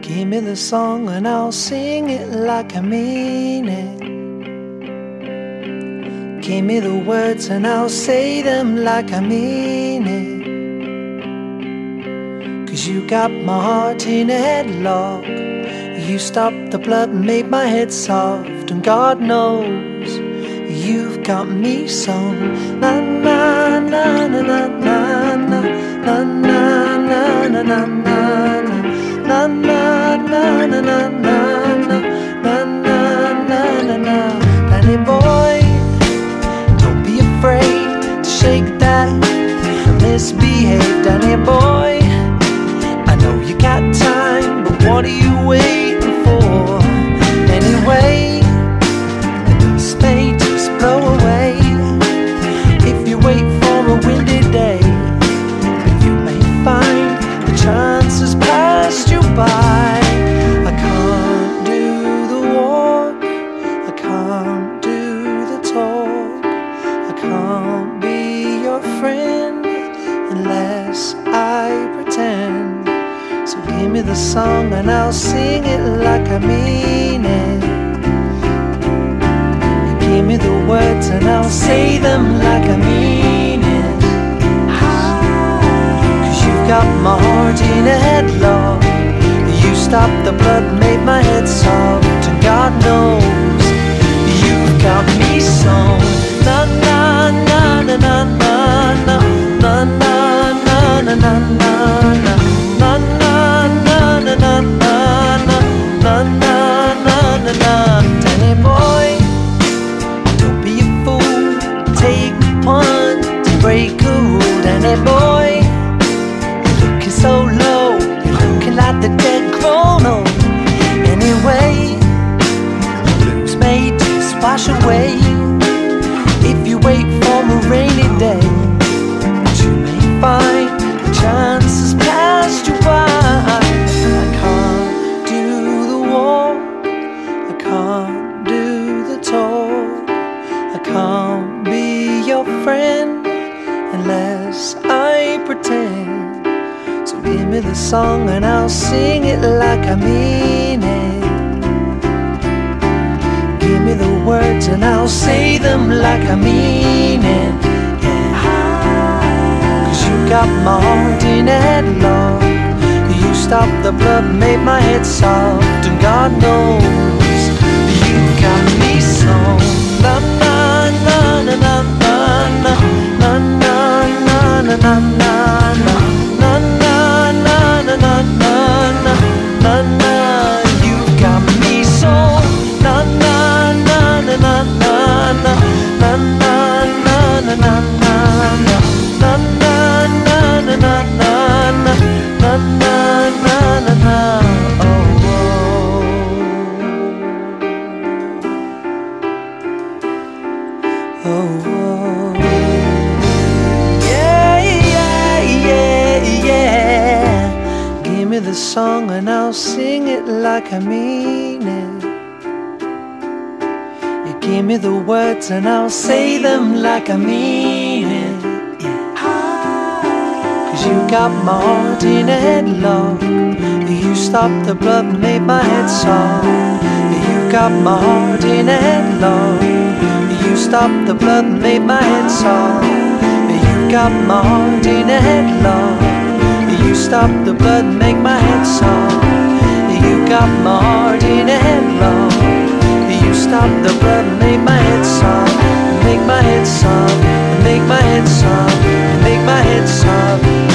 Give me the song and I'll sing it like I mean it. Give me the words and I'll say them like I mean it. 'Cause you got my heart in a headlock. You stopped the blood and made my head soft. And God knows you've got me sung. Na na na na na na na na na na na na na na na na na na na na. Danny boy, don't be afraid to shake that misbehave. Danny boy, I know you got time, but what are you waiting for? Anyway, the dust may just blow away if you wait for a windy day. But you may find the chances passed you by. I can't do the walk, I can't do the talk, I can't be your friend unless I pretend. So give me the song and I'll sing it like I mean it. You give me the words and I'll say them like I mean it. 'Cause you've got my heart in a headlock. You stopped the blood, made my head soft. And God knows you've got me sung. Na na na na na na na na na na na na na na. Na na na na na na na na na na na. Danny boy, don't be a fool, take one to break a rule. Danny boy, you're looking so low, you're looking like the dead grown old. Anyway, the blues may just wash away if you wait for a rainy day. But you may find the chances passed you by. I can't do the walk, I can't do the talk, I can't be your friend unless I pretend. So give me the song and I'll sing it like I mean it. Give me the words and I'll say them like I mean it. Got my heart in a headlock. You stopped the blood, made my head soft. And God knows you got me sung. Na na na na na na na na na na na na na na na na na na na. You've got me sung. Na na na na na na na na na na na na na. Na na na na na na na na na. Oh, oh, oh. Yeah, yeah, yeah, yeah. Give me the song and I'll sing it like I mean it. You give me the words and I'll say them like I mean it. You got my heart in a headlock. You stopped the blood and made my head soft. You got my heart in a headlock. You stopped the blood and made my head soft. You got my heart in a headlock. You stopped the blood and make my head soft. You got my heart in a headlock. You stopped the blood and made my head soft. Make my head soft. Make my head soft. Make my head soft.